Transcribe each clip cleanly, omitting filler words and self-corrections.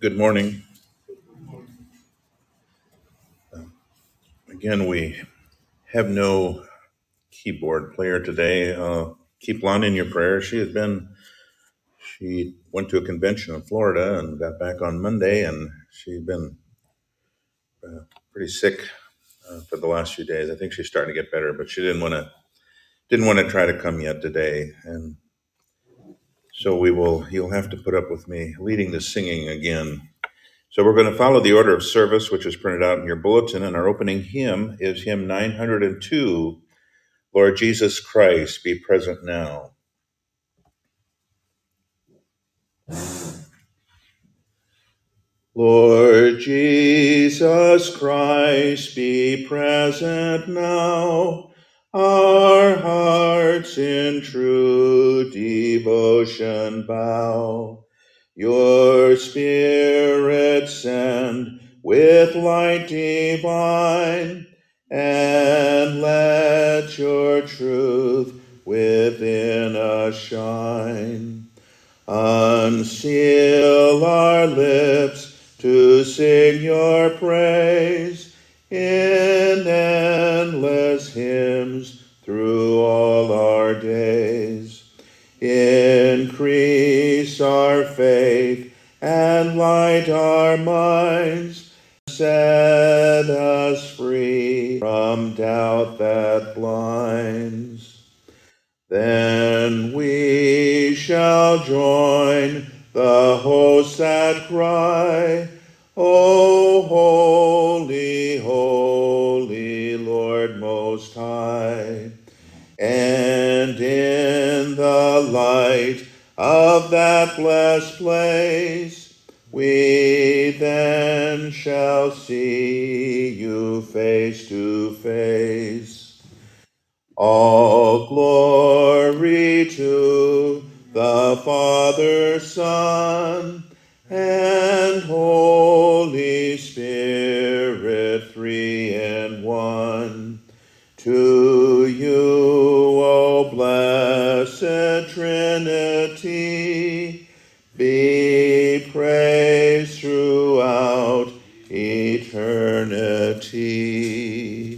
Good morning. Again, we have no keyboard player today. Keep Lon in your prayers. She went to a convention in Florida and got back on Monday, and she's been pretty sick for the last few days. I think she's starting to get better, but she didn't want to try to come yet today, and so you'll have to put up with me leading the singing again. So we're going to follow the order of service, which is printed out in your bulletin, and our opening hymn is hymn 902. Lord Jesus Christ, be present now. Lord Jesus Christ, be present now. Our hearts in true devotion bow. Your Spirit send with light divine, and let your truth within us shine. Unseal our lips to sing your praise in endless hymns through all our days. Increase our faith and light our minds. Set us free from doubt that blinds. Then we shall join the hosts that cry, O holy, holy Lord Most High. And in the light of that blessed place, we then shall see you face to face. All glory to the Father, Son, and Holy Spirit, three in one. To you, O blessed Trinity, be praise throughout eternity.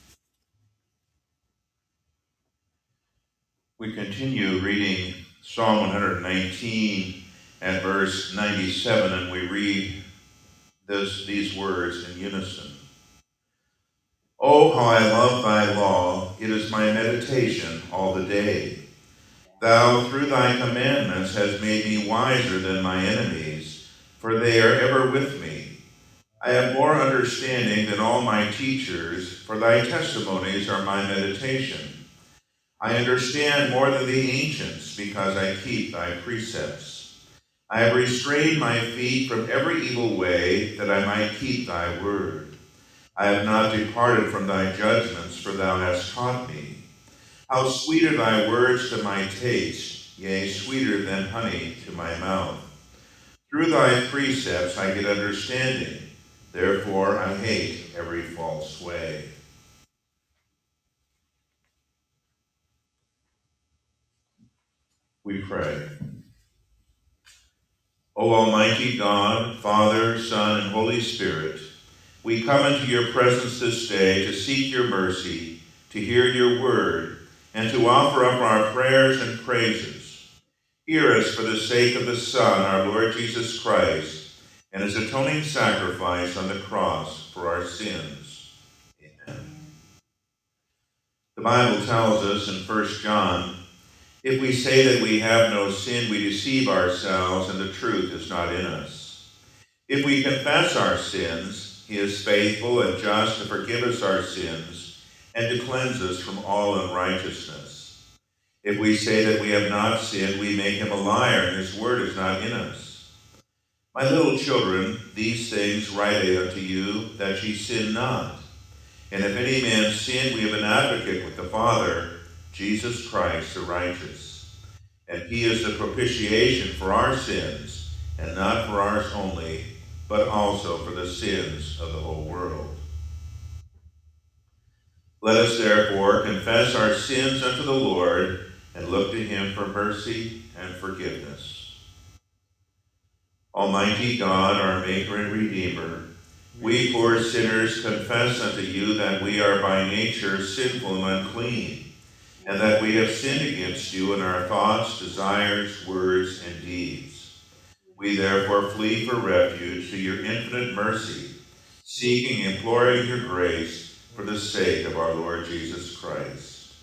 We continue reading Psalm 119 at verse 97, and we read these words in unison. Oh, how I love thy law! It is my meditation all the day. Thou, through thy commandments, hast made me wiser than my enemies, for they are ever with me. I have more understanding than all my teachers, for thy testimonies are my meditation. I understand more than the ancients, because I keep thy precepts. I have restrained my feet from every evil way, that I might keep thy word. I have not departed from thy judgments, for thou hast taught me. How sweet are thy words to my taste, yea, sweeter than honey to my mouth. Through thy precepts I get understanding, therefore I hate every false way. We pray. O Almighty God, Father, Son, and Holy Spirit, we come into your presence this day to seek your mercy, to hear your word, and to offer up our prayers and praises. Hear us for the sake of the Son, our Lord Jesus Christ, and his atoning sacrifice on the cross for our sins. Amen. The Bible tells us in 1 John, if we say that we have no sin, we deceive ourselves, and the truth is not in us. If we confess our sins, he is faithful and just to forgive us our sins and to cleanse us from all unrighteousness. If we say that we have not sinned, we make him a liar, and his word is not in us. My little children, these things write I unto you, that ye sin not. And if any man sin, we have an advocate with the Father, Jesus Christ the righteous. And he is the propitiation for our sins, and not for ours only, but also for the sins of the whole world. Let us therefore confess our sins unto the Lord, and look to him for mercy and forgiveness. Almighty God, our Maker and Redeemer, we poor sinners confess unto you that we are by nature sinful and unclean, and that we have sinned against you in our thoughts, desires, words, and deeds. We therefore flee for refuge to your infinite mercy, seeking and imploring your grace for the sake of our Lord Jesus Christ.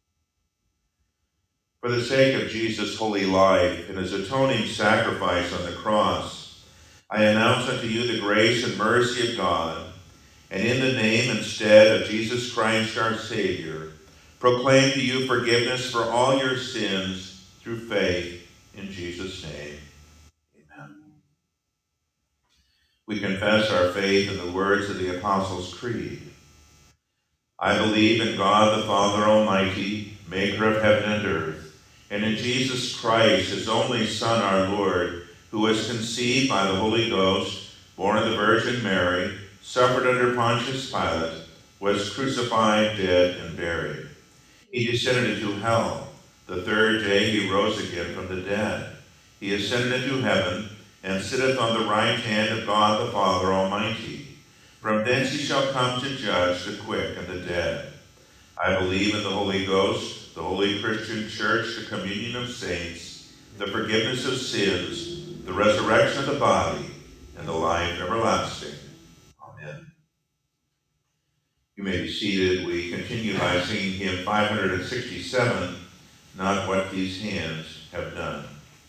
For the sake of Jesus' holy life and his atoning sacrifice on the cross, I announce unto you the grace and mercy of God, and in the name and stead of Jesus Christ our Savior, proclaim to you forgiveness for all your sins through faith in Jesus' name. Amen. We confess our faith in the words of the Apostles' Creed. I believe in God the Father Almighty, maker of heaven and earth, and in Jesus Christ, his only Son, our Lord, who was conceived by the Holy Ghost, born of the Virgin Mary, suffered under Pontius Pilate, was crucified, dead, and buried. He descended into hell. The third day he rose again from the dead. He ascended into heaven, and sitteth on the right hand of God the Father Almighty. From thence he shall come to judge the quick and the dead. I believe in the Holy Ghost, the holy Christian Church, the communion of saints, the forgiveness of sins, the resurrection of the body, and the life everlasting. Amen. You may be seated. We continue by singing hymn 567, Not What These Hands Have Done.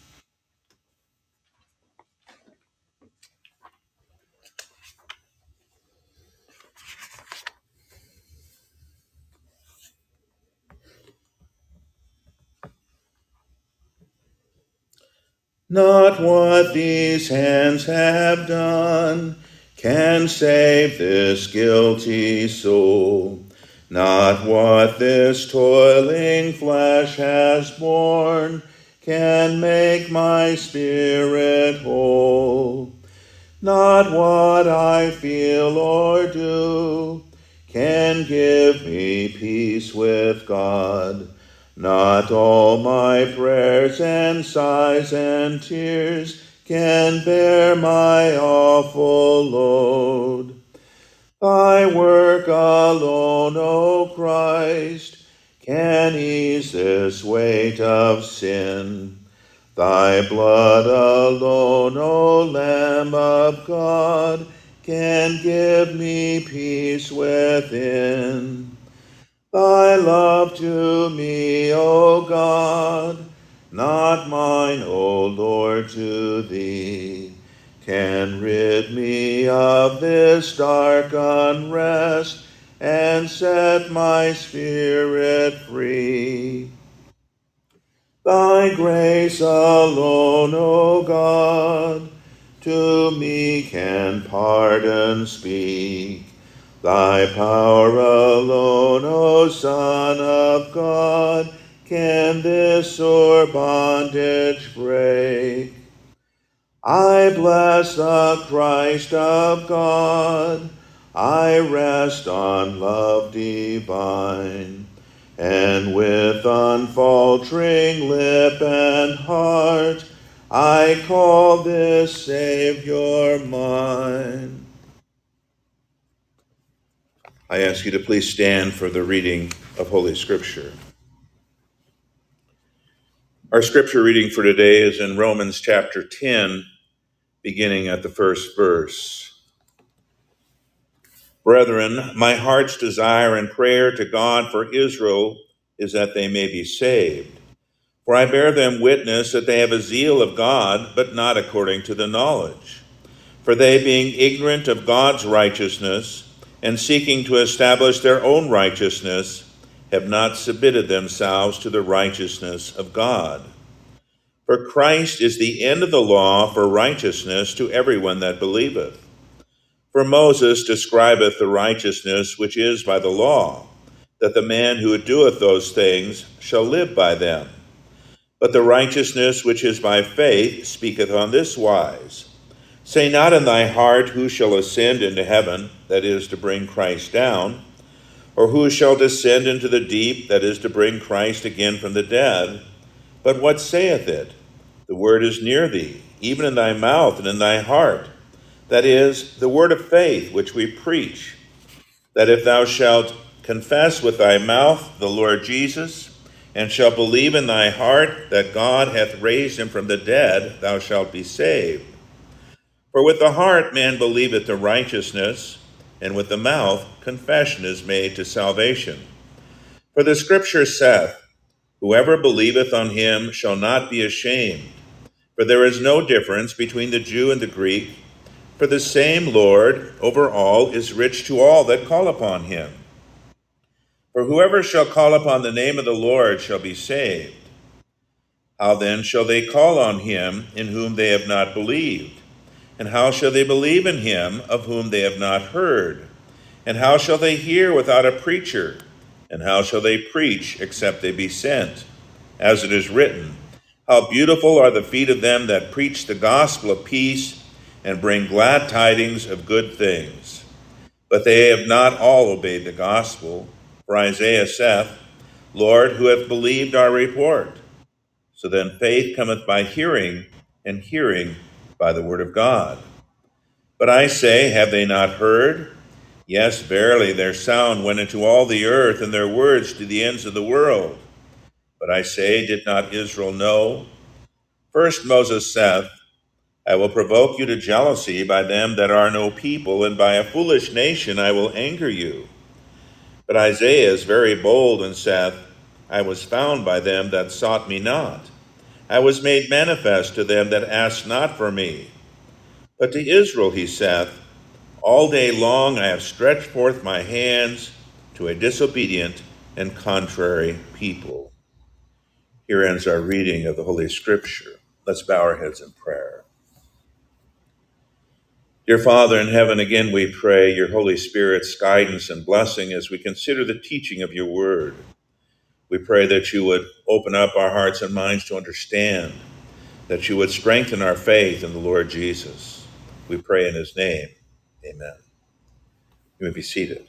Not what these hands have done can save this guilty soul. Not what this toiling flesh has borne can make my spirit whole. Not what I feel or do can give me peace with God. Not all my prayers and sighs and tears can bear my awful load. Thy work alone, O Christ, can ease this weight of sin. Thy blood alone, O Lamb of God, can give me peace within. Thy love to me, O God, not mine, O Lord, to thee, can rid me of this dark unrest and set my spirit free. Thy grace alone, O God, to me can pardon speak. Thy power alone, O Son of God, can this sore bondage break. I bless the Christ of God, I rest on love divine, and with unfaltering lip and heart, I call this Savior mine. I ask you to please stand for the reading of Holy Scripture. Our scripture reading for today is in Romans chapter 10, beginning at the first verse. Brethren, my heart's desire and prayer to God for Israel is that they may be saved. For I bear them witness that they have a zeal of God, but not according to the knowledge. For they, being ignorant of God's righteousness, and seeking to establish their own righteousness, have not submitted themselves to the righteousness of God. For Christ is the end of the law for righteousness to everyone that believeth. For Moses describeth the righteousness which is by the law, that the man who doeth those things shall live by them. But the righteousness which is by faith speaketh on this wise, Say not in thy heart, who shall ascend into heaven, that is, to bring Christ down, or who shall descend into the deep, that is, to bring Christ again from the dead. But what saith it? The word is near thee, even in thy mouth and in thy heart, that is, the word of faith which we preach, that if thou shalt confess with thy mouth the Lord Jesus, and shalt believe in thy heart that God hath raised him from the dead, thou shalt be saved. For with the heart man believeth to righteousness, and with the mouth confession is made to salvation. For the scripture saith, whoever believeth on him shall not be ashamed. For there is no difference between the Jew and the Greek, for the same Lord over all is rich to all that call upon him. For whoever shall call upon the name of the Lord shall be saved. How then shall they call on him in whom they have not believed? And how shall they believe in him of whom they have not heard? And how shall they hear without a preacher? And how shall they preach except they be sent? As it is written, how beautiful are the feet of them that preach the gospel of peace and bring glad tidings of good things. But they have not all obeyed the gospel. For Isaiah saith, Lord, who hath believed our report? So then faith cometh by hearing, and hearing by the word of God. But I say, have they not heard? Yes, verily, their sound went into all the earth, and their words to the ends of the world. But I say, did not Israel know? First Moses saith, I will provoke you to jealousy by them that are no people, and by a foolish nation I will anger you. But Isaiah is very bold and saith, I was found by them that sought me not. I was made manifest to them that asked not for me. But to Israel he saith, all day long I have stretched forth my hands to a disobedient and contrary people. Here ends our reading of the Holy Scripture. Let's bow our heads in prayer. Dear Father in heaven, again we pray your Holy Spirit's guidance and blessing as we consider the teaching of your word. We pray that you would open up our hearts and minds to understand, that you would strengthen our faith in the Lord Jesus. We pray in his name. Amen. You may be seated.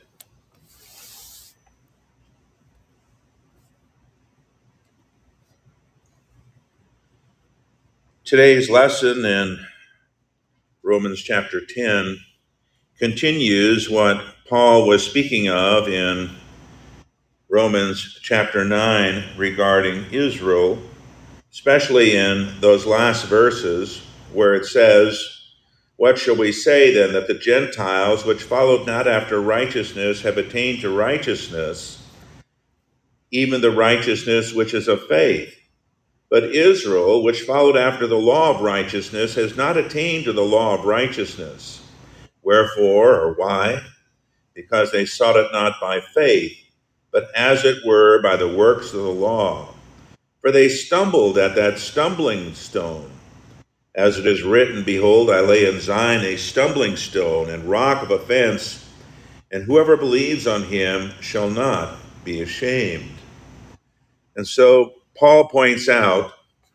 Today's lesson in Romans chapter 10 continues what Paul was speaking of in Romans chapter 9 regarding Israel, especially in those last verses where it says, what shall we say then, that the Gentiles, which followed not after righteousness, have attained to righteousness, even the righteousness which is of faith? But Israel, which followed after the law of righteousness, has not attained to the law of righteousness. Wherefore, or why? Because they sought it not by faith, but as it were by the works of the law. For they stumbled at that stumbling stone. As it is written, behold, I lay in Zion a stumbling stone and rock of offense, and whoever believes on him shall not be ashamed. And so Paul points out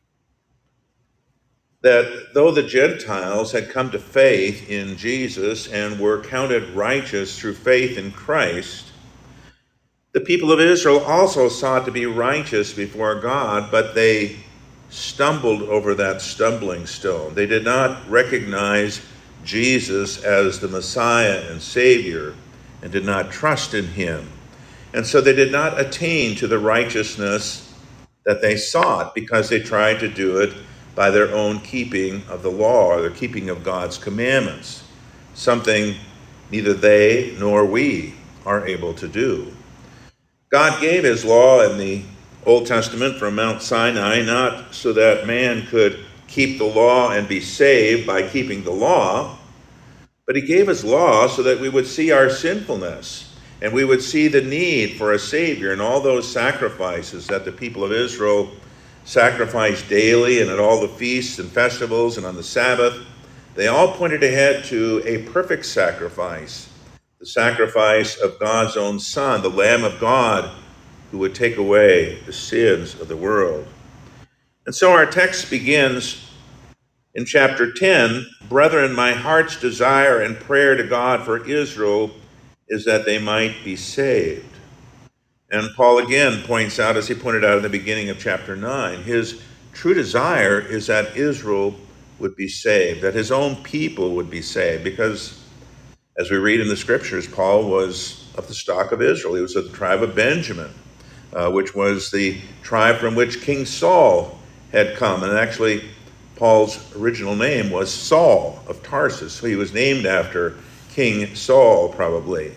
that though the Gentiles had come to faith in Jesus and were counted righteous through faith in Christ, the people of Israel also sought to be righteous before God, but they stumbled over that stumbling stone. They did not recognize Jesus as the Messiah and Savior and did not trust in him. And so they did not attain to the righteousness that they sought because they tried to do it by their own keeping of the law or the keeping of God's commandments, something neither they nor we are able to do. God gave his law in the Old Testament from Mount Sinai, not so that man could keep the law and be saved by keeping the law, but he gave his law so that we would see our sinfulness and we would see the need for a Savior. And all those sacrifices that the people of Israel sacrificed daily and at all the feasts and festivals and on the Sabbath, they all pointed ahead to a perfect sacrifice, the sacrifice of God's own Son, the Lamb of God, who would take away the sins of the world. And so our text begins in chapter 10, brethren, my heart's desire and prayer to God for Israel is that they might be saved. And Paul again points out, as he pointed out in the beginning of chapter 9, his true desire is that Israel would be saved, that his own people would be saved, because as we read in the scriptures, Paul was of the stock of Israel. He was of the tribe of Benjamin, which was the tribe from which King Saul had come. And actually, Paul's original name was Saul of Tarsus, so he was named after King Saul, probably.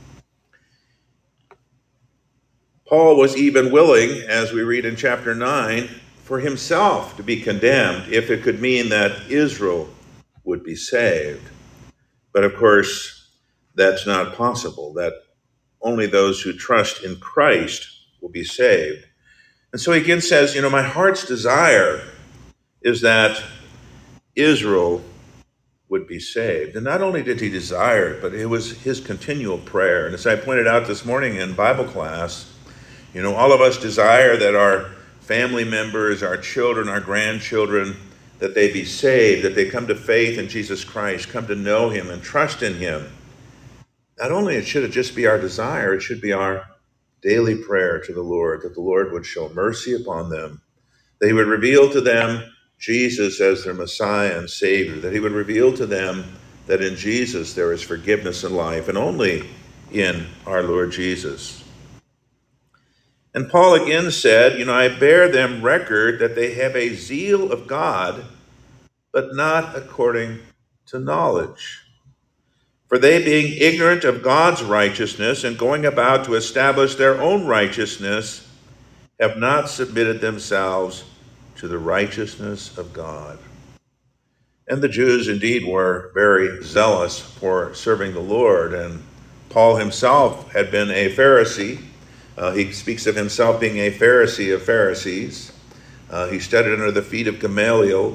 Paul was even willing, as we read in chapter 9, for himself to be condemned if it could mean that Israel would be saved. But of course, that's not possible, that only those who trust in Christ will be saved. And so he again says, my heart's desire is that Israel would be saved. And not only did he desire it, but it was his continual prayer. And as I pointed out this morning in Bible class, all of us desire that our family members, our children, our grandchildren, that they be saved, that they come to faith in Jesus Christ, come to know him and trust in him. Not only should it just be our desire, it should be our daily prayer to the Lord, that the Lord would show mercy upon them, that he would reveal to them Jesus as their Messiah and Savior, that he would reveal to them that in Jesus there is forgiveness and life, and only in our Lord Jesus. And Paul again said, I bear them record that they have a zeal of God, but not according to knowledge. For they, being ignorant of God's righteousness and going about to establish their own righteousness, have not submitted themselves to the righteousness of God. And the Jews indeed were very zealous for serving the Lord, and Paul himself had been a Pharisee. He speaks of himself being a Pharisee of Pharisees. He studied under the feet of Gamaliel,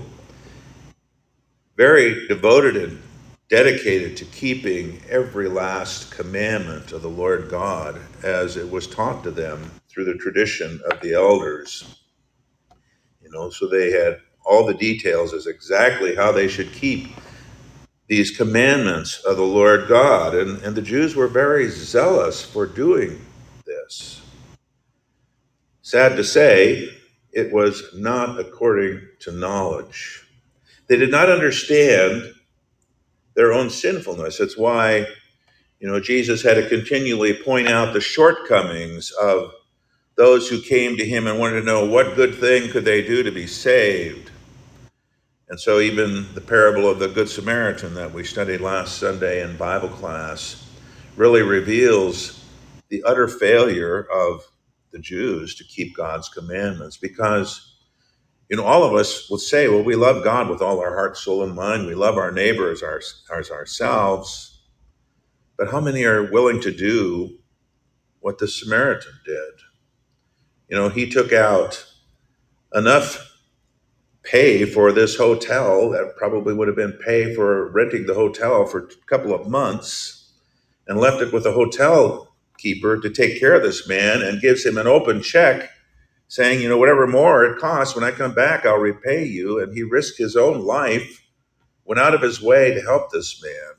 very devoted and dedicated to keeping every last commandment of the Lord God as it was taught to them through the tradition of the elders. So they had all the details as exactly how they should keep these commandments of the Lord God. And the Jews were very zealous for doing this. Sad to say, it was not according to knowledge. They did not understand their own sinfulness. That's why, Jesus had to continually point out the shortcomings of those who came to him and wanted to know what good thing could they do to be saved. And so even the parable of the Good Samaritan that we studied last Sunday in Bible class really reveals the utter failure of the Jews to keep God's commandments, because all of us will say, well, we love God with all our heart, soul, and mind. We love our neighbors as ourselves. But how many are willing to do what the Samaritan did? He took out enough pay for this hotel that probably would have been pay for renting the hotel for a couple of months, and left it with a hotel keeper to take care of this man, and gives him an open check saying, whatever more it costs, when I come back, I'll repay you. And he risked his own life, went out of his way to help this man.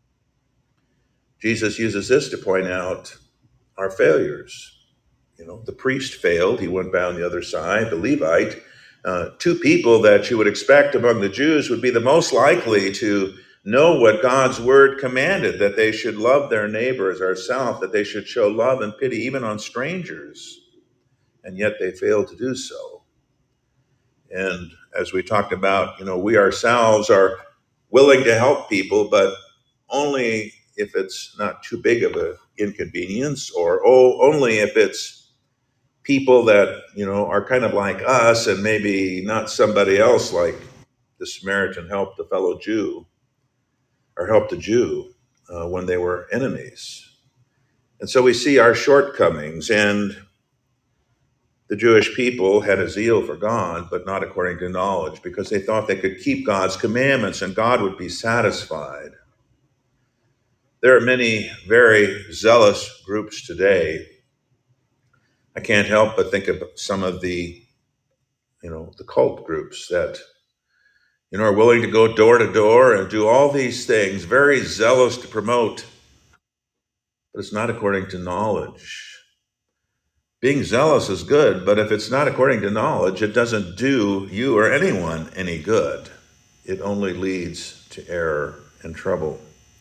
Jesus uses this to point out our failures. The priest failed. He went down the other side. The Levite, two people that you would expect among the Jews would be the most likely to know what God's word commanded, that they should love their neighbor as ourselves, that they should show love and pity even on strangers. And yet they failed to do so. And as we talked about, we ourselves are willing to help people, but only if it's not too big of an inconvenience, or only if it's people that, are kind of like us, and maybe not somebody else, like the Samaritan helped the fellow Jew, or helped the Jew when they were enemies. And so we see our shortcomings, and the Jewish people had a zeal for God, but not according to knowledge, because they thought they could keep God's commandments and God would be satisfied. There are many very zealous groups today. I can't help but think of some of the cult groups that, are willing to go door to door and do all these things, very zealous to promote, but it's not according to knowledge. Being zealous is good, but if it's not according to knowledge, it doesn't do you or anyone any good. it only leads to error and trouble.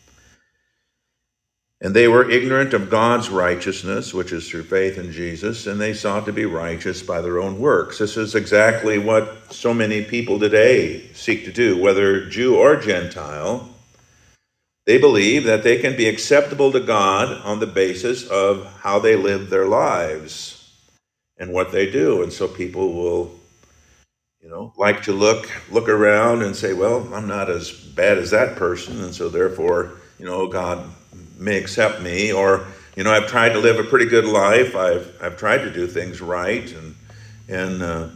And they were ignorant of God's righteousness, which is through faith in Jesus, and they sought to be righteous by their own works. This is exactly what so many people today seek to do, whether Jew or Gentile. They believe that they can be acceptable to God on the basis of how they live their lives and what they do. And so people will, like to look around and say, well, I'm not as bad as that person, and so therefore, God may accept me, or I've tried to live a pretty good life. I've tried to do things right, and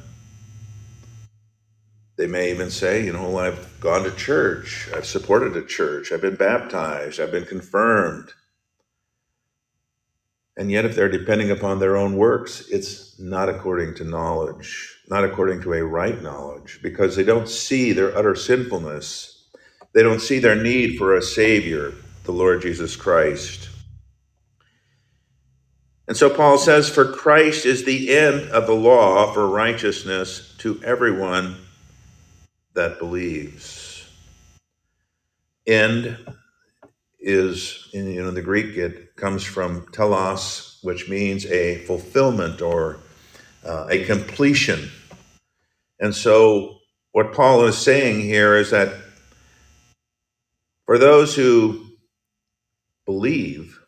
they may even say, I've gone to church, I've supported a church, I've been baptized, I've been confirmed. And yet if they're depending upon their own works, it's not according to knowledge, not according to a right knowledge, because they don't see their utter sinfulness. They don't see their need for a Savior, the Lord Jesus Christ. And so Paul says, for Christ is the end of the law for righteousness to everyone that believes. End is, in the Greek, it comes from telos, which means a fulfillment or a completion. And so what Paul is saying here is that for those who believe,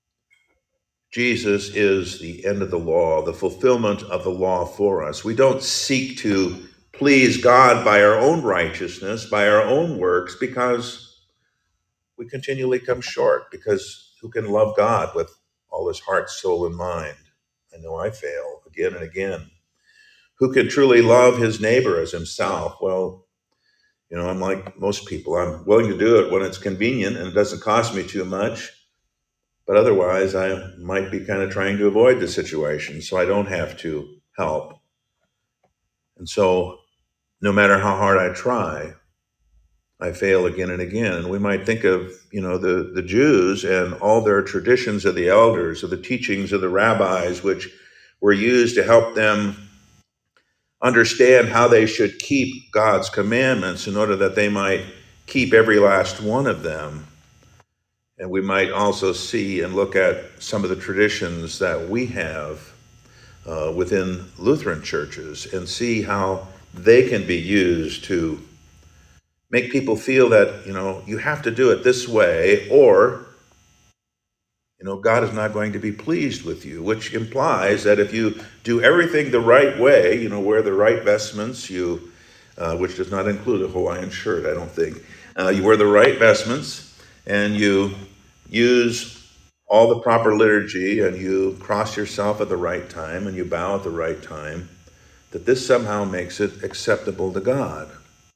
Jesus is the end of the law, the fulfillment of the law for us. We don't seek to please God by our own righteousness, by our own works, because we continually come short, because who can love God with all his heart, soul, and mind? I know I fail again and again. Who can truly love his neighbor as himself? Well, I'm like most people. I'm willing to do it when it's convenient and it doesn't cost me too much. But otherwise, I might be kind of trying to avoid the situation so I don't have to help. And so no matter how hard I try, I fail again and again. And we might think of, the Jews and all their traditions of the elders, of the teachings of the rabbis, which were used to help them understand how they should keep God's commandments in order that they might keep every last one of them. And we might also see and look at some of the traditions that we have within Lutheran churches and see how they can be used to make people feel that, you have to do it this way, or, God is not going to be pleased with you, which implies that if you do everything the right way, wear the right vestments, which does not include a Hawaiian shirt, I don't think. You wear the right vestments, and you use all the proper liturgy, and you cross yourself at the right time, and you bow at the right time, that this somehow makes it acceptable to God.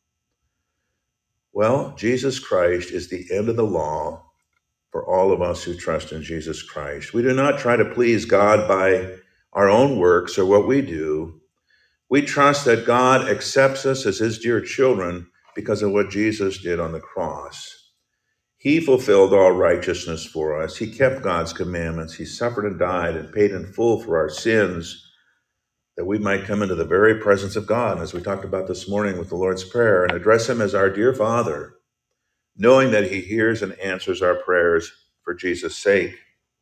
Well, Jesus Christ is the end of the law for all of us who trust in Jesus Christ. We do not try to please God by our own works or what we do. We trust that God accepts us as his dear children because of what Jesus did on the cross. He fulfilled all righteousness for us. He kept God's commandments. He suffered and died and paid in full for our sins, that we might come into the very presence of God, and as we talked about this morning with the Lord's Prayer, and address him as our dear Father, knowing that he hears and answers our prayers for Jesus' sake.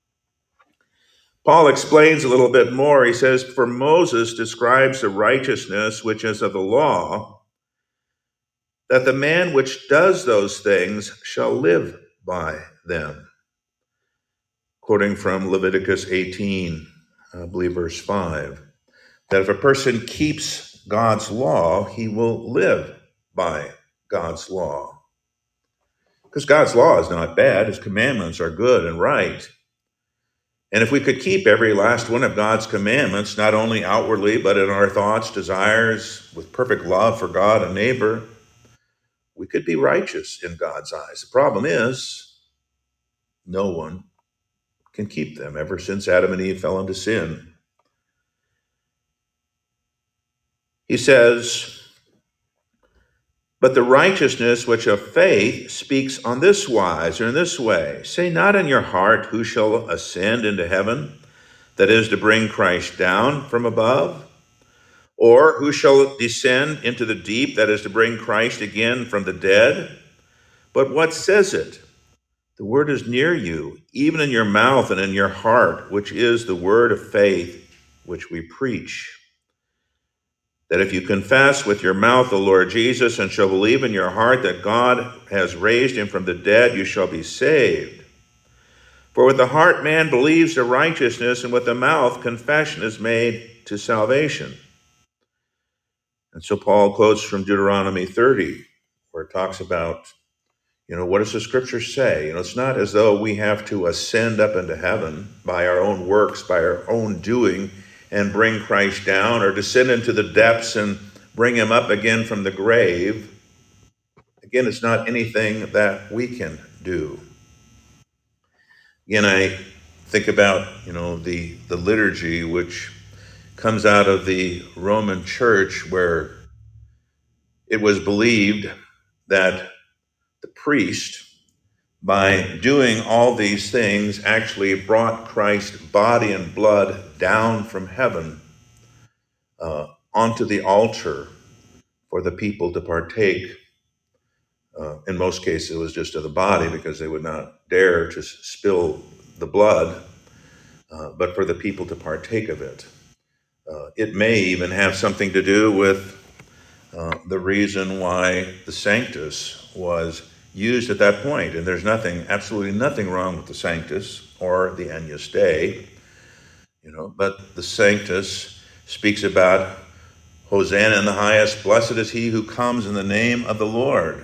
Paul explains a little bit more. He says, for Moses describes the righteousness which is of the law, that the man which does those things shall live by them. Quoting from Leviticus 18, I believe verse 5, that if a person keeps God's law, he will live by God's law. Because God's law is not bad. His commandments are good and right. And if we could keep every last one of God's commandments, not only outwardly, but in our thoughts, desires, with perfect love for God and neighbor, we could be righteous in God's eyes. The problem is, no one can keep them ever since Adam and Eve fell into sin. He says, but the righteousness which of faith speaks on this wise, or in this way. Say not in your heart, who shall ascend into heaven, that is to bring Christ down from above? Or who shall descend into the deep, that is to bring Christ again from the dead? But what says it? The word is near you, even in your mouth and in your heart, which is the word of faith which we preach. That if you confess with your mouth the Lord Jesus and shall believe in your heart that God has raised him from the dead, you shall be saved. For with the heart man believes to righteousness, and with the mouth confession is made to salvation. And so Paul quotes from Deuteronomy 30, where it talks about, what does the scripture say? It's not as though we have to ascend up into heaven by our own works, by our own doing, and bring Christ down, or descend into the depths and bring him up again from the grave. Again, it's not anything that we can do. Again, I think about, the liturgy, which comes out of the Roman Church, where it was believed that the priest, by doing all these things, actually brought Christ's body and blood down from heaven onto the altar for the people to partake. In most cases, it was just of the body, because they would not dare to spill the blood, but for the people to partake of it. It may even have something to do with the reason why the Sanctus was used at that point. And there's absolutely nothing wrong with the Sanctus or the Agnus Dei, but the Sanctus speaks about Hosanna in the highest, blessed is he who comes in the name of the Lord.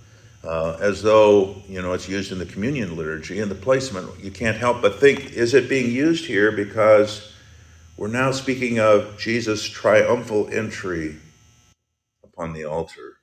As though, it's used in the communion liturgy, and the placement, you can't help but think, is it being used here because we're now speaking of Jesus' triumphal entry upon the altar?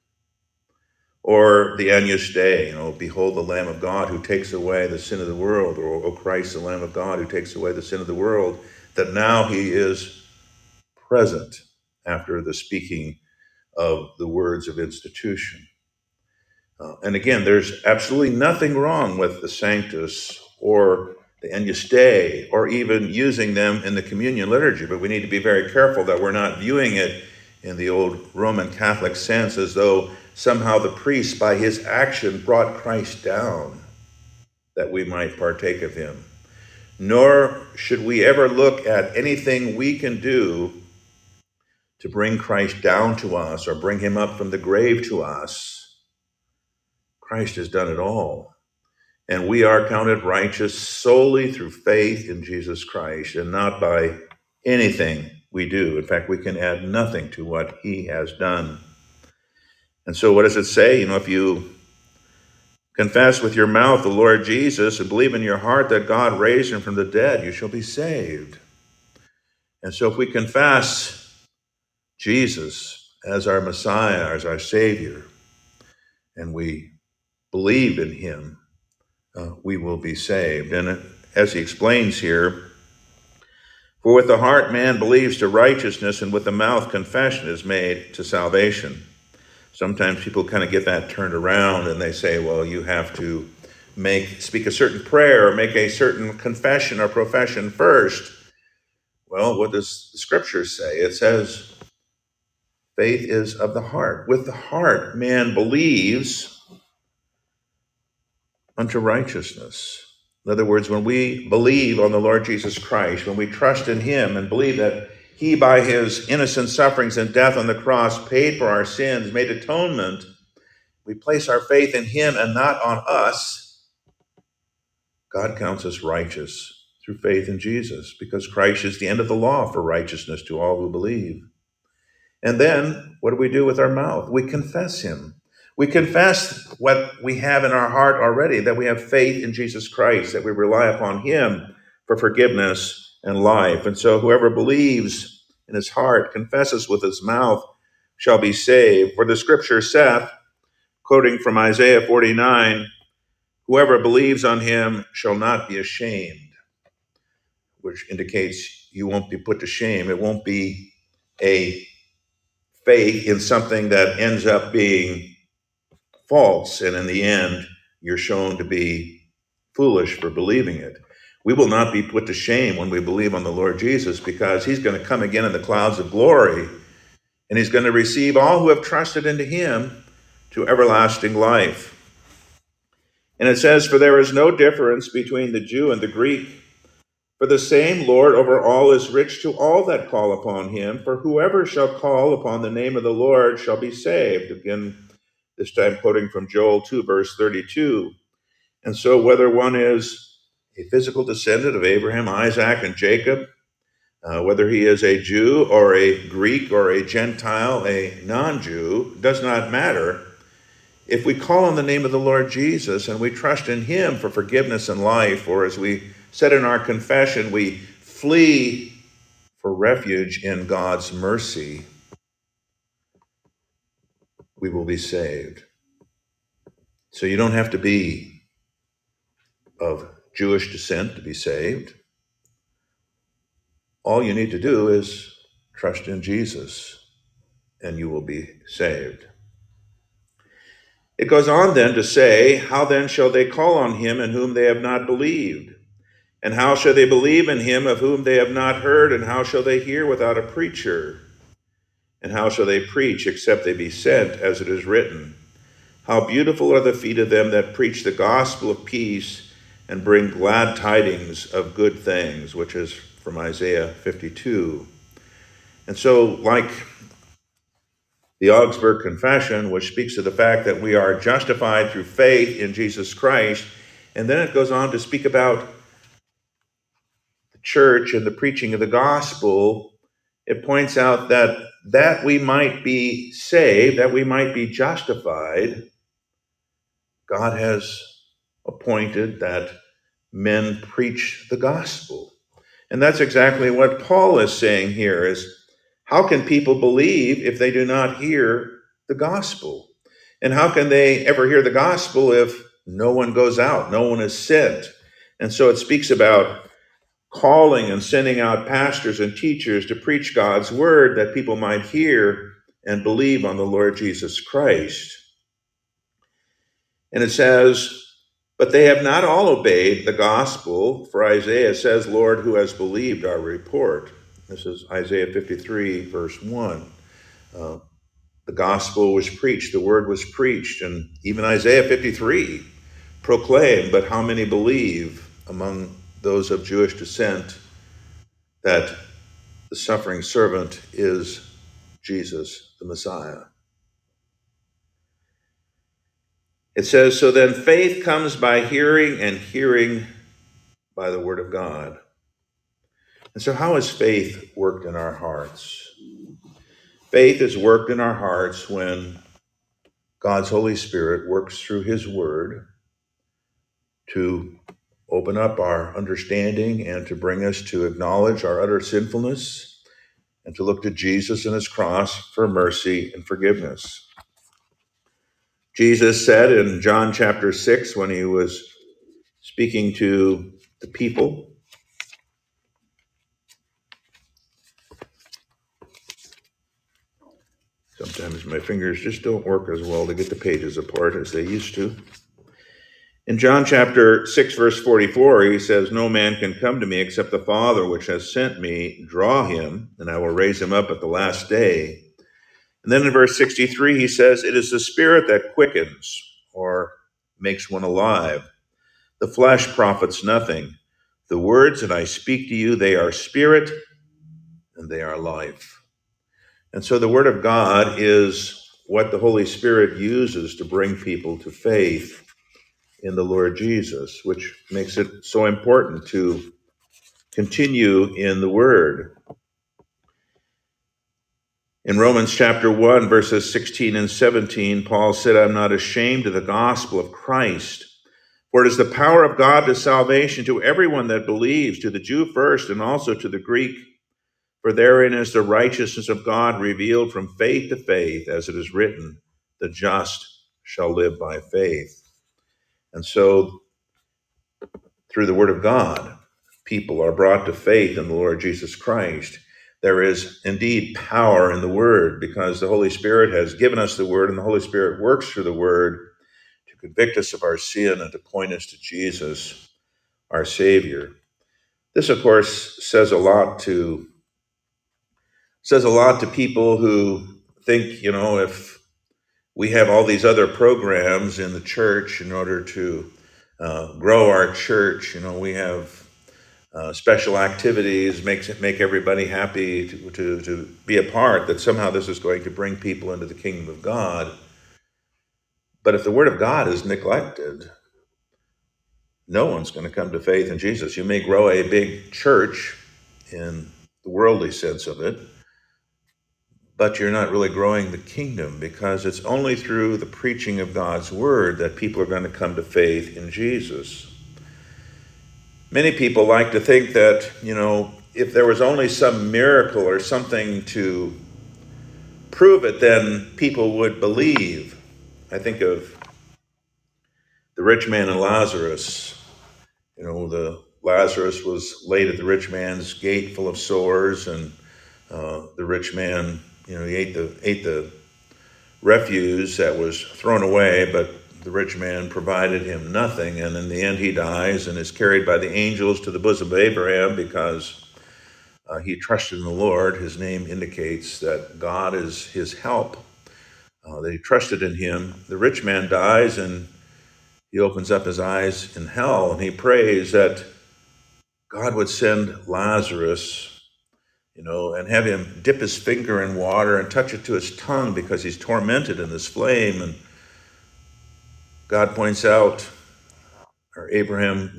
Or the Agnus Dei, behold the Lamb of God who takes away the sin of the world, or O Christ, the Lamb of God who takes away the sin of the world, that now he is present after the speaking of the words of institution. And again, there's absolutely nothing wrong with the Sanctus or the Agnus Dei, or even using them in the communion liturgy, but we need to be very careful that we're not viewing it in the old Roman Catholic sense as though somehow the priest, by his action, brought Christ down, that we might partake of him. Nor should we ever look at anything we can do to bring Christ down to us or bring him up from the grave to us. Christ has done it all. And we are counted righteous solely through faith in Jesus Christ, and not by anything we do. In fact, we can add nothing to what he has done. And so what does it say? If you confess with your mouth the Lord Jesus and believe in your heart that God raised him from the dead, you shall be saved. And so if we confess Jesus as our Messiah, as our Savior, and we believe in him, we will be saved. And as he explains here, for with the heart man believes to righteousness, and with the mouth confession is made to salvation. Sometimes people kind of get that turned around, and they say, well, you have to speak a certain prayer or make a certain confession or profession first. Well, what does the scripture say? It says, faith is of the heart. With the heart man believes unto righteousness. In other words, when we believe on the Lord Jesus Christ, when we trust in him and believe that he, by his innocent sufferings and death on the cross, paid for our sins, made atonement, we place our faith in him and not on us, God counts us righteous through faith in Jesus, because Christ is the end of the law for righteousness to all who believe. And then, what do we do with our mouth? We confess him. We confess what we have in our heart already, that we have faith in Jesus Christ, that we rely upon him for forgiveness and life. And so whoever believes in his heart, confesses with his mouth, shall be saved. For the scripture saith, quoting from Isaiah 49, whoever believes on him shall not be ashamed, which indicates you won't be put to shame. It won't be a faith in something that ends up being false, and in the end, you're shown to be foolish for believing it. We will not be put to shame when we believe on the Lord Jesus, because he's going to come again in the clouds of glory, and he's going to receive all who have trusted into him to everlasting life. And it says, "For there is no difference between the Jew and the Greek, for the same Lord over all is rich to all that call upon him. For whoever shall call upon the name of the Lord shall be saved." Again, this time quoting from Joel 2, verse 32. And so whether one is a physical descendant of Abraham, Isaac, and Jacob, whether he is a Jew or a Greek or a Gentile, a non-Jew, does not matter. If we call on the name of the Lord Jesus and we trust in him for forgiveness and life, or as we said in our confession, we flee for refuge in God's mercy, we will be saved. So you don't have to be of Jewish descent to be saved. All you need to do is trust in Jesus, and you will be saved. It goes on then to say, "How then shall they call on him in whom they have not believed? And how shall they believe in him of whom they have not heard? And how shall they hear without a preacher? And how shall they preach except they be sent, as it is written? How beautiful are the feet of them that preach the gospel of peace and bring glad tidings of good things," which is from Isaiah 52. And so, like the Augsburg Confession, which speaks of the fact that we are justified through faith in Jesus Christ, and then it goes on to speak about the church and the preaching of the gospel. It points out that we might be saved, that we might be justified, God has appointed that men preach the gospel. And that's exactly what Paul is saying here is, how can people believe if they do not hear the gospel? And how can they ever hear the gospel if no one goes out, no one is sent? And so it speaks about calling and sending out pastors and teachers to preach God's word that people might hear and believe on the Lord Jesus Christ. And it says, "But they have not all obeyed the gospel, for Isaiah says, 'Lord, who has believed our report?'" This is Isaiah 53, verse 1. The gospel was preached, the word was preached, and even Isaiah 53 proclaimed, "But how many believe among those of Jewish descent that the suffering servant is Jesus, the Messiah?" It says, "So then faith comes by hearing, and hearing by the word of God." And so how has faith worked in our hearts? Faith is worked in our hearts when God's Holy Spirit works through his word to open up our understanding and to bring us to acknowledge our utter sinfulness and to look to Jesus and his cross for mercy and forgiveness. Jesus said in John chapter 6, when he was speaking to the people, sometimes my fingers just don't work as well to get the pages apart as they used to. In John chapter 6, verse 44, he says, "No man can come to me except the Father which has sent me draw him, and I will raise him up at the last day." And then in verse 63, he says, "It is the Spirit that quickens," or makes one alive. "The flesh profits nothing. The words that I speak to you, they are spirit and they are life." And so the word of God is what the Holy Spirit uses to bring people to faith in the Lord Jesus, which makes it so important to continue in the word. In Romans chapter 1, verses 16 and 17, Paul said, "I'm not ashamed of the gospel of Christ, for it is the power of God to salvation to everyone that believes, to the Jew first and also to the Greek. For therein is the righteousness of God revealed from faith to faith, as it is written, 'The just shall live by faith.'" And so, through the word of God, people are brought to faith in the Lord Jesus Christ. There is indeed power in the word because the Holy Spirit has given us the word, and the Holy Spirit works through the word to convict us of our sin and to point us to Jesus, our Savior. This, of course, says a lot to people who think, if we have all these other programs in the church in order to grow our church, we have special activities, make everybody happy to be a part, that somehow this is going to bring people into the kingdom of God. But if the Word of God is neglected, no one's going to come to faith in Jesus. You may grow a big church in the worldly sense of it, but you're not really growing the kingdom, because it's only through the preaching of God's Word that people are going to come to faith in Jesus. Many people like to think that, if there was only some miracle or something to prove it, then people would believe. I think of the rich man and Lazarus. The Lazarus was laid at the rich man's gate full of sores, and the rich man, he ate the refuse that was thrown away, but the rich man provided him nothing, and in the end he dies and is carried by the angels to the bosom of Abraham because he trusted in the Lord. His name indicates that God is his help, that he trusted in him. The rich man dies, and he opens up his eyes in hell, and he prays that God would send Lazarus, and have him dip his finger in water and touch it to his tongue because he's tormented in this flame. And God points out, or Abraham,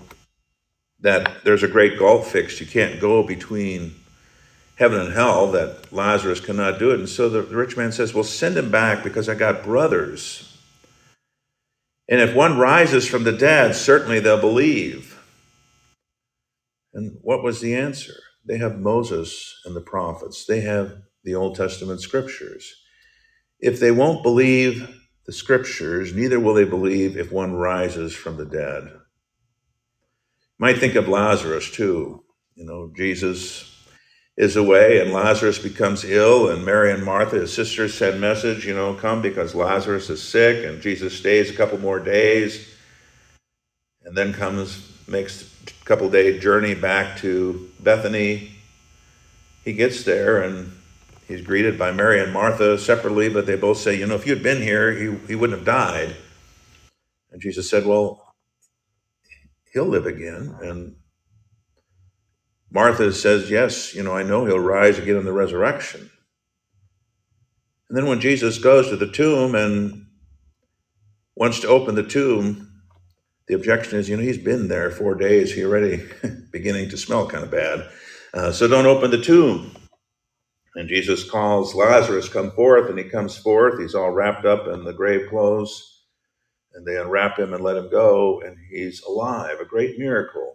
that there's a great gulf fixed. You can't go between heaven and hell, that Lazarus cannot do it. And so the rich man says, well, send him back because I got brothers. And if one rises from the dead, certainly they'll believe. And what was the answer? They have Moses and the prophets. They have the Old Testament scriptures. If they won't believe the scriptures, neither will they believe if one rises from the dead. You might think of Lazarus too. Jesus is away and Lazarus becomes ill, and Mary and Martha, his sisters, send message, come because Lazarus is sick, and Jesus stays a couple more days and then makes a couple-day journey back to Bethany. He gets there and he's greeted by Mary and Martha separately, but they both say, if you'd been here, he wouldn't have died. And Jesus said, well, he'll live again. And Martha says, yes, I know he'll rise again in the resurrection. And then when Jesus goes to the tomb and wants to open the tomb, the objection is, he's been there 4 days. He already beginning to smell kind of bad. So don't open the tomb. And Jesus calls Lazarus, come forth, and he comes forth. He's all wrapped up in the grave clothes, and they unwrap him and let him go, and he's alive, a great miracle.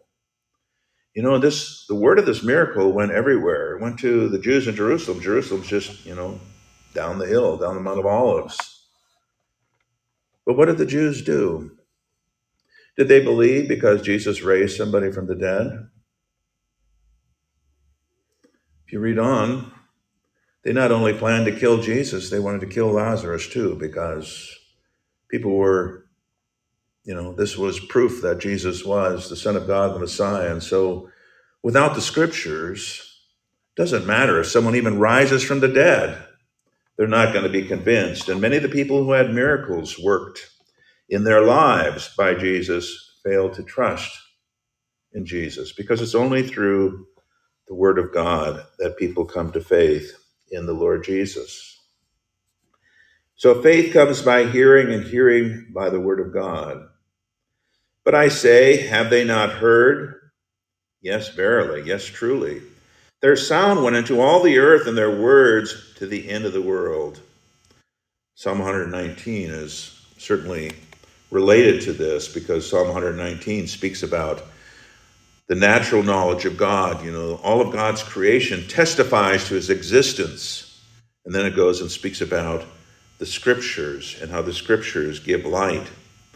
The word of this miracle went everywhere. It went to the Jews in Jerusalem. Jerusalem's just, down the hill, down the Mount of Olives. But what did the Jews do? Did they believe because Jesus raised somebody from the dead? If you read on, they not only planned to kill Jesus, they wanted to kill Lazarus too, because people were, this was proof that Jesus was the Son of God, the Messiah. And so without the scriptures, it doesn't matter if someone even rises from the dead, they're not going to be convinced. And many of the people who had miracles worked in their lives by Jesus failed to trust in Jesus, because it's only through the Word of God that people come to faith in the Lord Jesus. So faith comes by hearing, and hearing by the Word of God. But I say, have they not heard? Yes, verily. Yes, truly. Their sound went into all the earth, and their words to the end of the world. Psalm 119 is certainly related to this, because Psalm 119 speaks about the natural knowledge of God. All of God's creation testifies to his existence. And then it goes and speaks about the scriptures and how the scriptures give light.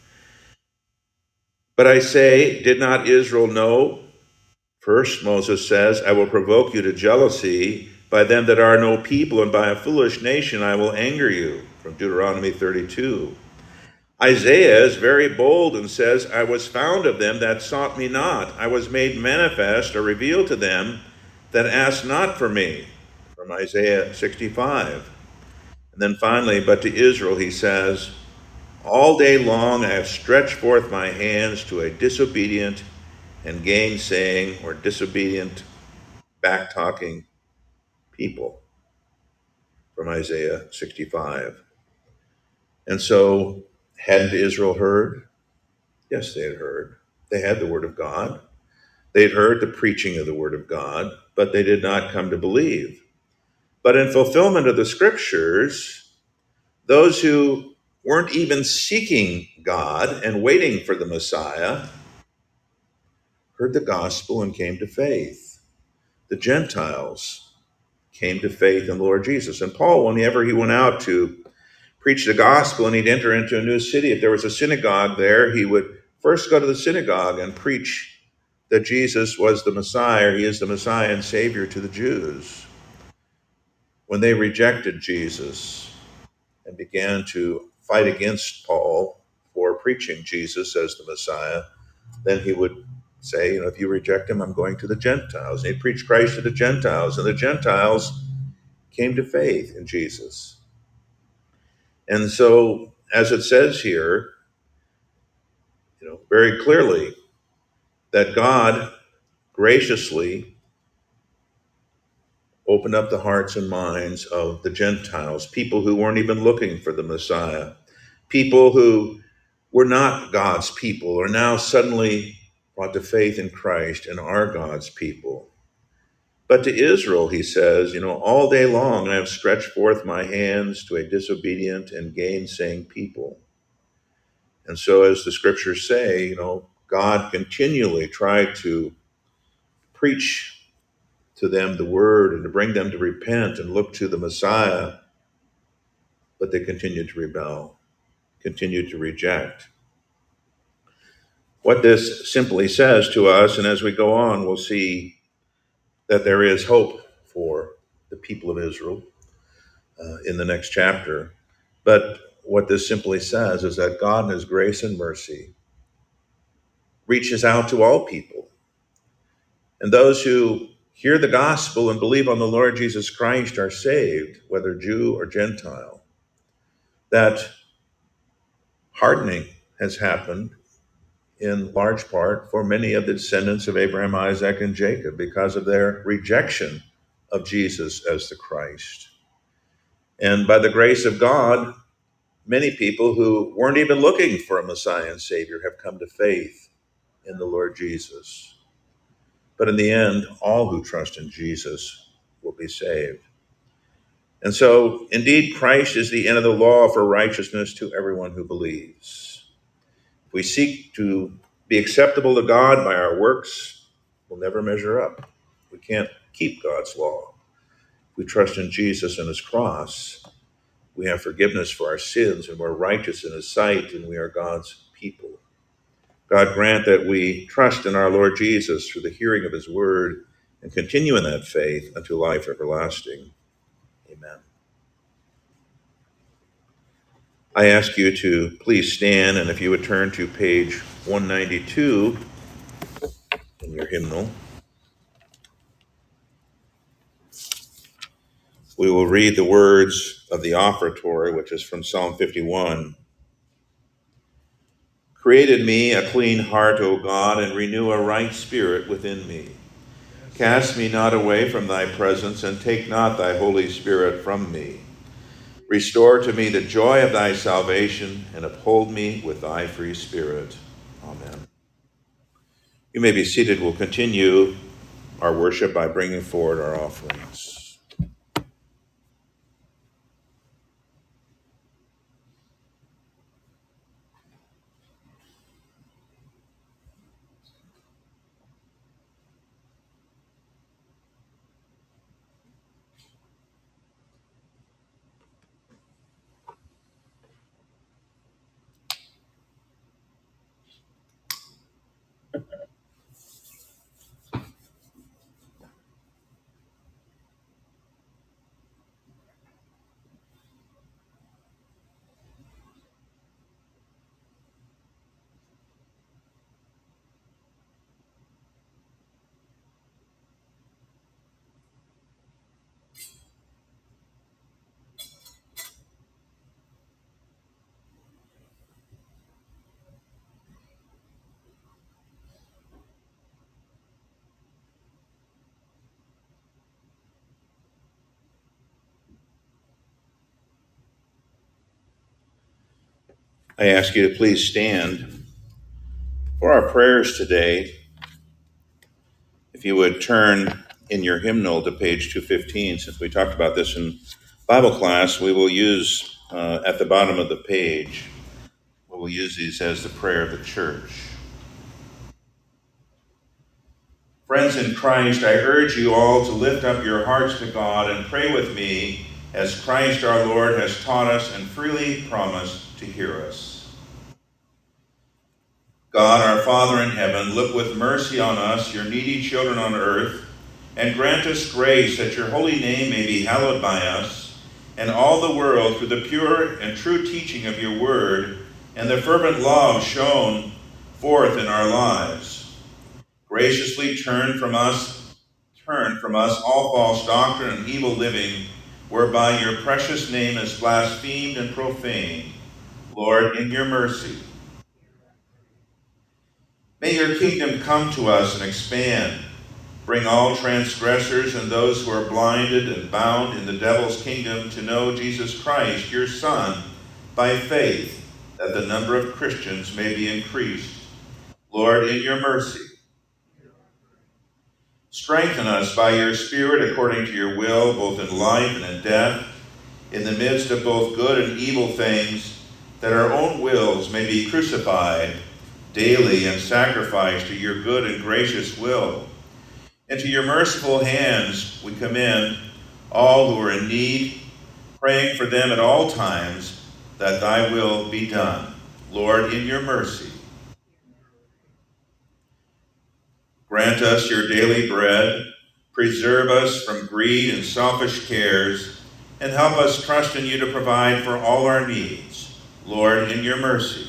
But I say, did not Israel know? First, Moses says, I will provoke you to jealousy by them that are no people, and by a foolish nation I will anger you. From Deuteronomy 32. Isaiah is very bold and says, I was found of them that sought me not. I was made manifest or revealed to them that asked not for me. From Isaiah 65. And then finally, but to Israel he says, all day long I have stretched forth my hands to a disobedient and gainsaying or disobedient, back-talking people, from Isaiah 65. And so, hadn't Israel heard? Yes, they had heard. They had the word of God. They had heard the preaching of the word of God, but they did not come to believe. But in fulfillment of the scriptures, those who weren't even seeking God and waiting for the Messiah heard the gospel and came to faith. The Gentiles came to faith in the Lord Jesus. And Paul, whenever he went out to preach the gospel and he'd enter into a new city, if there was a synagogue there, he would first go to the synagogue and preach that Jesus was the Messiah, he is the Messiah and Savior to the Jews. When they rejected Jesus and began to fight against Paul for preaching Jesus as the Messiah, then he would say, if you reject him, I'm going to the Gentiles. And he'd preach Christ to the Gentiles, and the Gentiles came to faith in Jesus. And so, as it says here, very clearly, that God graciously opened up the hearts and minds of the Gentiles, people who weren't even looking for the Messiah, people who were not God's people are now suddenly brought to faith in Christ and are God's people. But to Israel, he says, all day long I have stretched forth my hands to a disobedient and gainsaying people. And so, as the scriptures say, God continually tried to preach to them the word and to bring them to repent and look to the Messiah, but they continued to rebel, continued to reject. What this simply says to us, and as we go on, we'll see that there is hope for the people of Israel in the next chapter. But what this simply says is that God in his grace and mercy reaches out to all people. And those who hear the gospel and believe on the Lord Jesus Christ are saved, whether Jew or Gentile. That hardening has happened in large part for many of the descendants of Abraham, Isaac, and Jacob because of their rejection of Jesus as the Christ. And by the grace of God, many people who weren't even looking for a Messiah and Savior have come to faith in the Lord Jesus. But in the end, all who trust in Jesus will be saved. And so, indeed, Christ is the end of the law for righteousness to everyone who believes. If we seek to be acceptable to God by our works, we'll never measure up. We can't keep God's law. If we trust in Jesus and his cross, we have forgiveness for our sins and we're righteous in his sight and we are God's people. God grant that we trust in our Lord Jesus through the hearing of his word and continue in that faith unto life everlasting. Amen. I ask you to please stand, and if you would turn to page 192 in your hymnal, we will read the words of the offertory, which is from Psalm 51. Create in me a clean heart, O God, and renew a right spirit within me. Cast me not away from thy presence, and take not thy Holy Spirit from me. Restore to me the joy of thy salvation, and uphold me with thy free spirit. Amen. You may be seated. We'll continue our worship by bringing forward our offerings. I ask you to please stand for our prayers today. If you would turn in your hymnal to page 215, since we talked about this in Bible class, we will use at the bottom of the page, we will use these as the prayer of the church. Friends in Christ, I urge you all to lift up your hearts to God and pray with me as Christ our Lord has taught us and freely promised to hear us. God, our Father in heaven, look with mercy on us, your needy children on earth, and grant us grace that your holy name may be hallowed by us and all the world through the pure and true teaching of your word and the fervent love shown forth in our lives. Graciously turn from us all false doctrine and evil living, whereby your precious name is blasphemed and profaned. Lord, in your mercy. May your kingdom come to us and expand. Bring all transgressors and those who are blinded and bound in the devil's kingdom to know Jesus Christ, your Son, by faith, that the number of Christians may be increased. Lord, in your mercy. Strengthen us by your Spirit according to your will, both in life and in death, in the midst of both good and evil things, that our own wills may be crucified daily and sacrificed to your good and gracious will. Into your merciful hands we commend all who are in need, praying for them at all times, that thy will be done. Lord, in your mercy. Grant us your daily bread, preserve us from greed and selfish cares, and help us trust in you to provide for all our needs. Lord, in your mercy.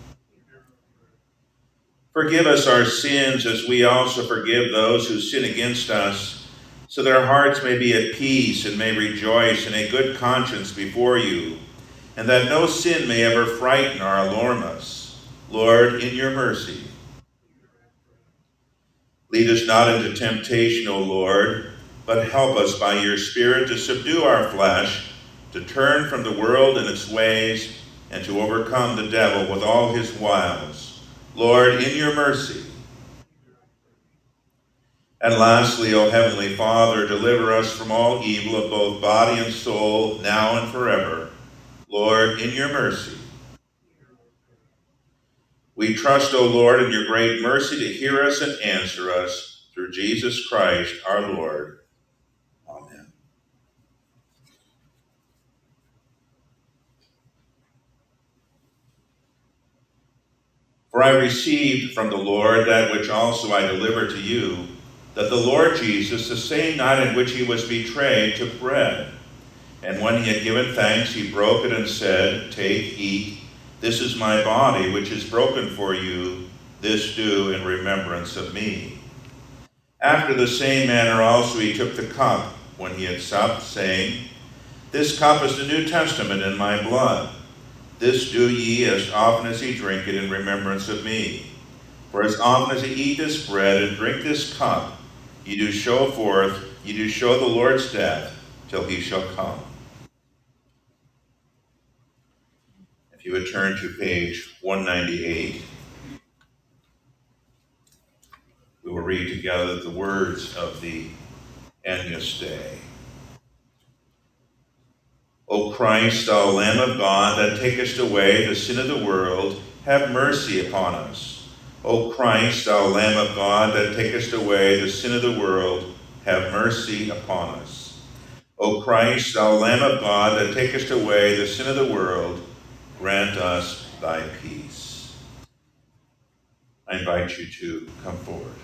Forgive us our sins as we also forgive those who sin against us, so that our hearts may be at peace and may rejoice in a good conscience before you, and that no sin may ever frighten or alarm us. Lord, in your mercy. Lead us not into temptation, O Lord, but help us by your Spirit to subdue our flesh, to turn from the world and its ways, and to overcome the devil with all his wiles. Lord, in your mercy. And lastly, O Heavenly Father, deliver us from all evil of both body and soul, now and forever. Lord, in your mercy. We trust, O Lord, in your great mercy to hear us and answer us, through Jesus Christ our Lord. Amen. For I received from the Lord that which also I delivered to you, that the Lord Jesus, the same night in which he was betrayed, took bread. And when he had given thanks, he broke it and said, "Take, eat. This is my body, which is broken for you. This do in remembrance of me." After the same manner also he took the cup when he had supped, saying, "This cup is the New Testament in my blood. This do ye as often as ye drink it in remembrance of me. For as often as ye eat this bread and drink this cup, ye do show the Lord's death till he shall come." If you would turn to page 198, we will read together the words of the Agnus Dei. O Christ, thou Lamb of God, that takest away the sin of the world, have mercy upon us. O Christ, thou Lamb of God, that takest away the sin of the world, have mercy upon us. O Christ, thou Lamb of God, that takest away the sin of the world, grant us thy peace. I invite you to come forward.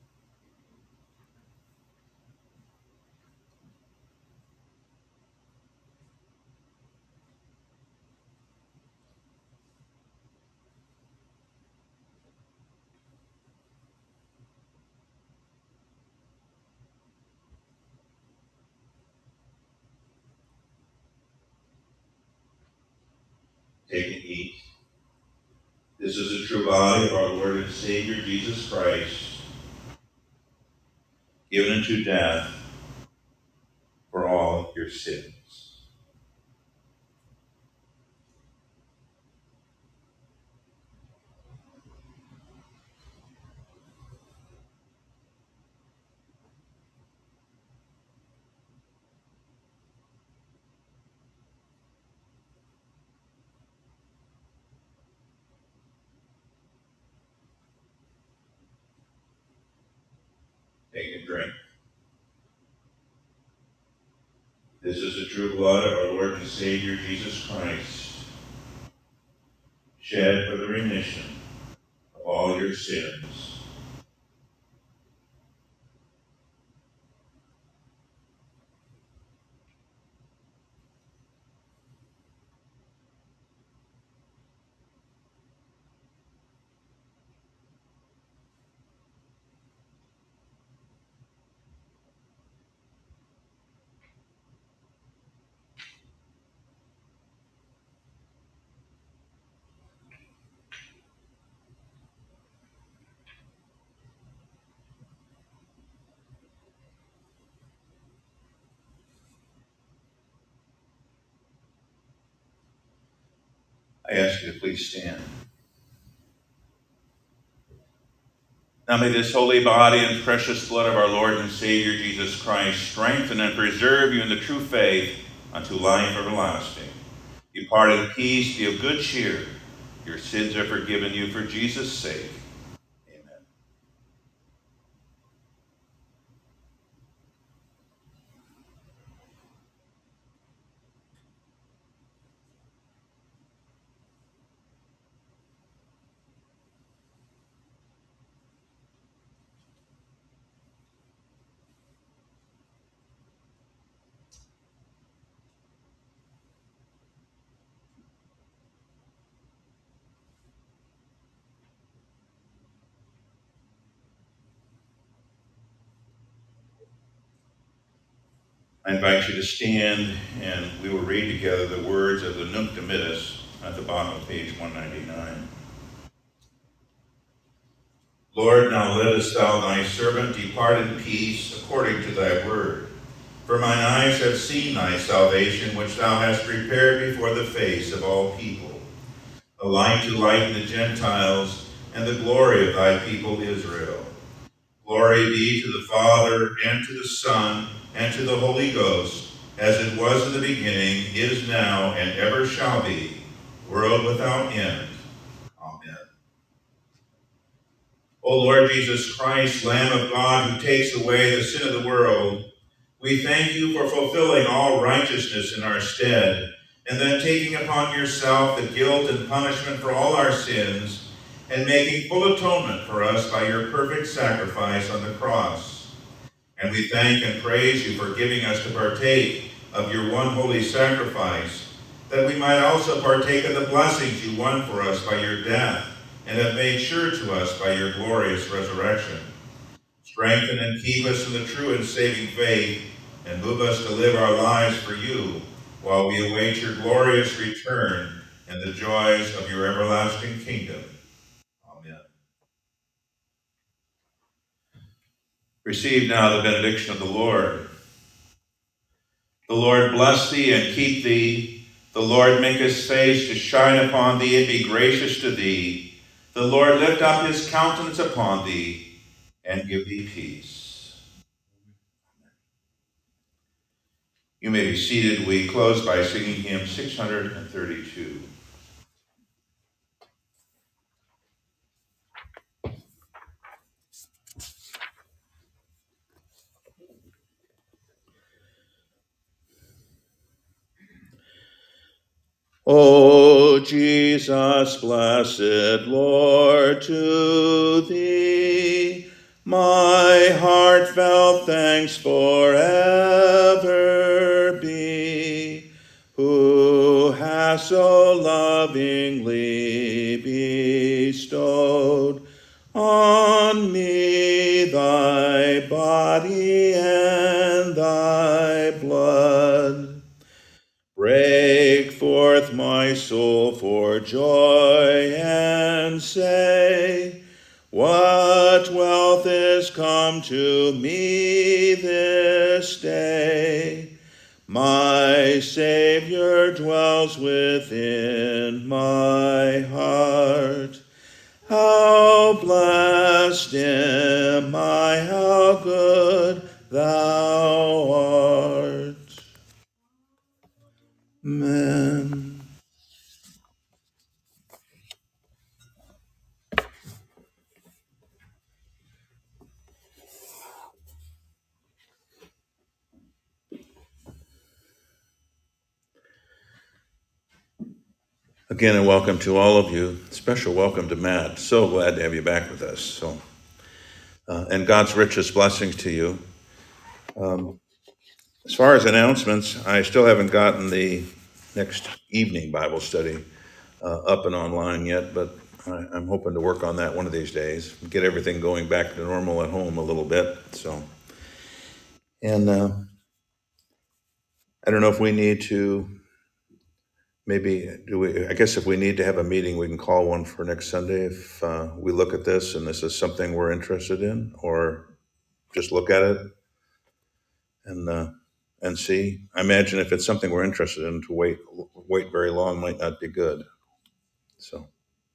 Take and eat. This is the true body of our Lord and Savior, Jesus Christ, given unto death for all your sins. and drink. This is the true blood of our Lord and Savior Jesus Christ, shed for the remission of all your sins. I ask you to please stand. Now may this holy body and precious blood of our Lord and Savior Jesus Christ strengthen and preserve you in the true faith unto life everlasting. Depart in peace, be of good cheer. Your sins are forgiven you for Jesus' sake. Amen. I invite you to stand, and we will read together the words of the Nunc Dimittis at the bottom of page 199. Lord, now lettest thou thy servant depart in peace according to thy word. For mine eyes have seen thy salvation, which thou hast prepared before the face of all people, a light to lighten the Gentiles, and the glory of thy people Israel. Glory be to the Father, and to the Son, and to the Holy Ghost, as it was in the beginning, is now, and ever shall be, world without end. Amen. O Lord Jesus Christ, Lamb of God, who takes away the sin of the world, we thank you for fulfilling all righteousness in our stead, and then taking upon yourself the guilt and punishment for all our sins, and making full atonement for us by your perfect sacrifice on the cross. And we thank and praise you for giving us to partake of your one holy sacrifice, that we might also partake of the blessings you won for us by your death, and have made sure to us by your glorious resurrection. Strengthen and keep us in the true and saving faith, and move us to live our lives for you, while we await your glorious return and the joys of your everlasting kingdom. Amen. Receive now the benediction of the Lord. The Lord bless thee and keep thee. The Lord make his face to shine upon thee and be gracious to thee. The Lord lift up his countenance upon thee and give thee peace. You may be seated. We close by singing hymn 632. O Jesus, blessed Lord, to thee my heartfelt thanks forever be, who hast so lovingly bestowed on me thy body and thy blood. Break forth, my soul, for joy, and say, what wealth is come to me this day? My Savior dwells within my heart. How blessed am I, how good thou art. Amen. Again, and welcome to all of you. Special welcome to Matt. So glad to have you back with us. And God's richest blessings to you. As far as announcements, I still haven't gotten the next evening Bible study up and online yet, but I'm hoping to work on that one of these days. Get everything going back to normal at home a little bit. And I don't know if we need to. I guess if we need to have a meeting, we can call one for next Sunday if we look at this and this is something we're interested in, or just look at it and see. I imagine if it's something we're interested in, to wait very long might not be good. So,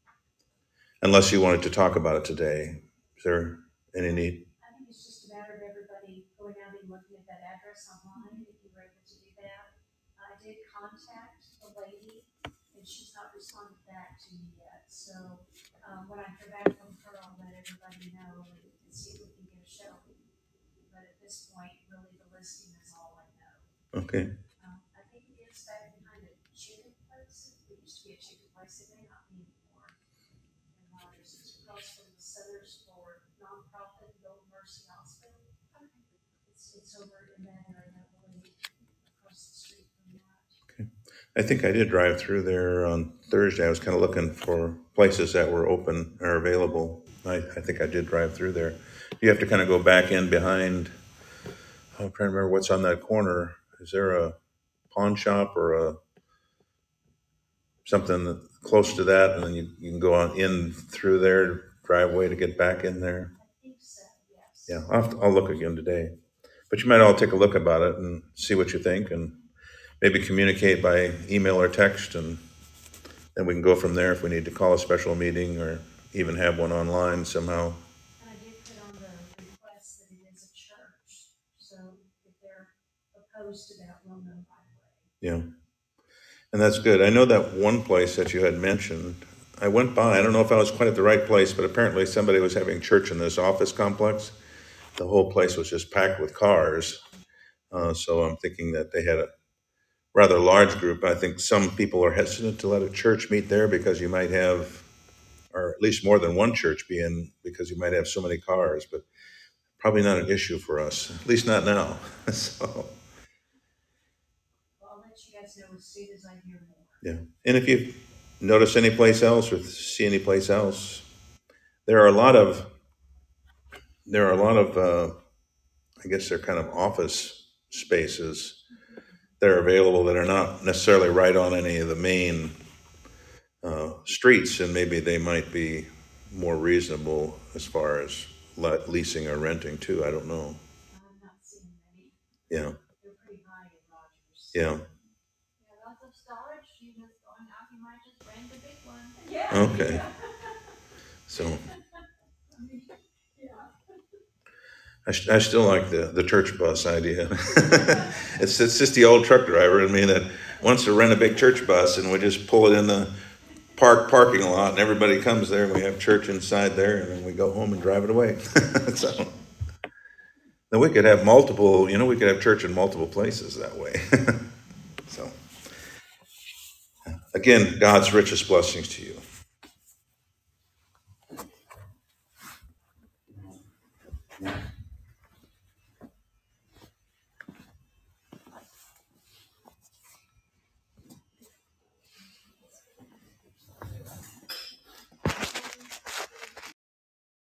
unless you wanted to talk about it today, is there any need? I think it's just a matter of everybody going out and looking at that address online, if you were able to do that. I did contact the lady, and she's not responded back to me yet. So when I hear back from her, I'll let everybody know and see if we can get a show. But at this point, really, the listing is all I know. Okay. I think it gets back behind a chicken place. It used to be a chicken place. It may not be anymore. And Rogers is across from the Centers for Nonprofit Old Mercy Hospital. It's over in that area, really across the street from that. Okay. I think I did drive through there on Thursday. I was kind of looking for places that were open or available. I think I did drive through there. You have to kind of go back in behind. I'm trying to remember what's on that corner. Is there a pawn shop or something close to that, and then you can go on in through their driveway to get back in there? I think so, yes. Yeah, I'll look again today. But you might all take a look about it and see what you think, and maybe communicate by email or text, and then we can go from there if we need to call a special meeting or even have one online somehow. And I did put on the request that it is a church, so if they're opposed to that, we'll know right away. Yeah, and that's good. I know that one place that you had mentioned, I went by. I don't know if I was quite at the right place, but apparently somebody was having church in this office complex. The whole place was just packed with cars. So I'm thinking that they had a rather large group. I think some people are hesitant to let a church meet there because you might have, or at least more than one church be in, because you might have so many cars, but probably not an issue for us, at least not now. So, well, I'll let you guys know as soon as I hear more. Yeah. And if you notice any place else or see any place else, there are a lot of, I guess they're kind of office spaces that are available that are not necessarily right on any of the main streets, and maybe they might be more reasonable as far as leasing or renting too. I don't know. I'm not seeing many. Yeah. They're pretty high in Rogers. Yeah. Yeah, lots of storage units going up. You might just rent a big one. Yeah. Okay. Yeah. So. I still like the church bus idea. It's just the old truck driver in me that wants to rent a big church bus, and we just pull it in the parking lot, and everybody comes there, and we have church inside there, and then we go home and drive it away. So then we could have multiple, we could have church in multiple places that way. So again, God's richest blessings to you.